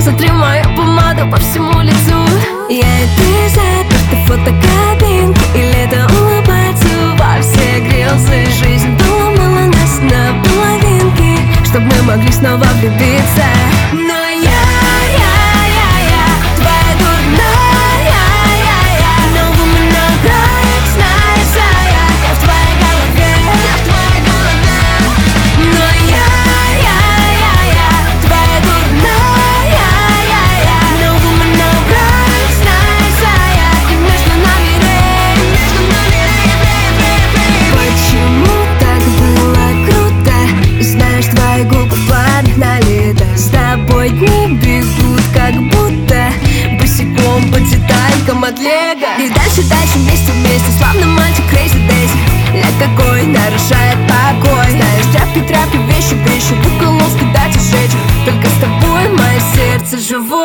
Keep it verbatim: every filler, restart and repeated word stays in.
Посмотри мою помаду по всему лицу. Я и ты заперты в фотокабинке, и лето улыбается во все грезы. Жизнь доломала нас на половинки, чтоб мы могли снова влюбиться. Но я, я, я, я твоя дурная, я, я No woman, no cry, знаешь, а я Я в твоей голове, я в твоей голове. Но я, я, я, я твоя дурная, я, я No woman, no cry, знаешь, а я И между нами рей, между нами рей, рей, рей, рей. Почему так было круто? И знаешь, твои губы погнали, да. С тобой дни бегут, как будто босиком по деталькам от лего. И дальше, дальше, вместе, вместе, славно мальчик Crazy Daisy. Ля какой нарушает покой. Знаешь, тряпки, тряпки, вещи, вещи в уголовке дать и сжечь. Только с тобой мое сердце живое.